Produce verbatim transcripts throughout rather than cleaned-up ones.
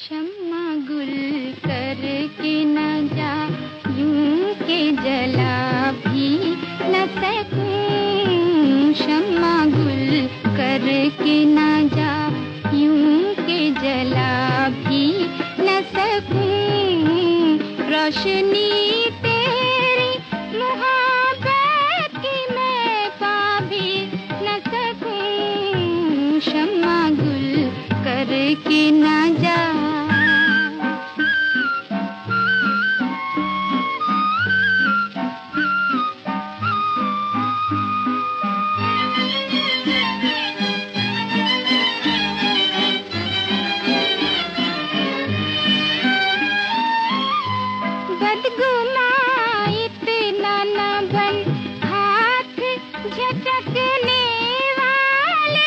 शम्मा गुल करके न जा, यूं के जला भी न सकूं। शम्मा गुल करके न जा, यूं के जला भी न सकूं। रोशनी तेरी मोहब्बत की मैं पा भी न सकूं। शम्मा गुल करके न जा। बदगुमान इतना न बन, हाथ झटकने वाले।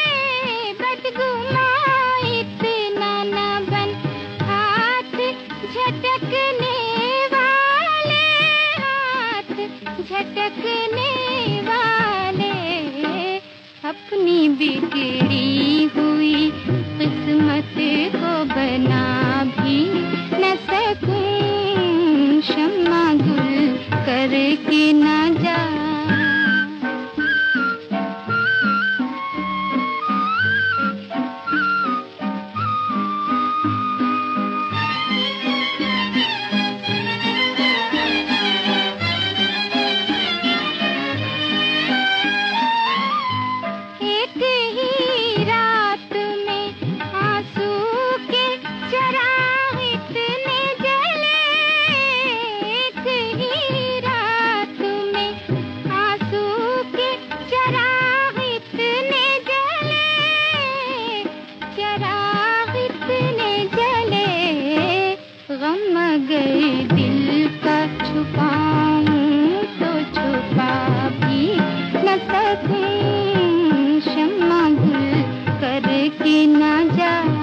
बदगुमान इतना न बन, हाथ झटकने वाले। हाथ झटकने वाले। अपनी बिगड़ी हुई किस्मत को बना भी न सकूं। शम्मा गुल करके न जा। एक ही रात में आंसू के चिराग इतने जले। एक ही रात में आंसू के चिराग इतने जले। चिराग इतने जले। गम अगर दिल का छुपाऊं तो छुपा भी न सकूं। शम्मा गुल करके न जा।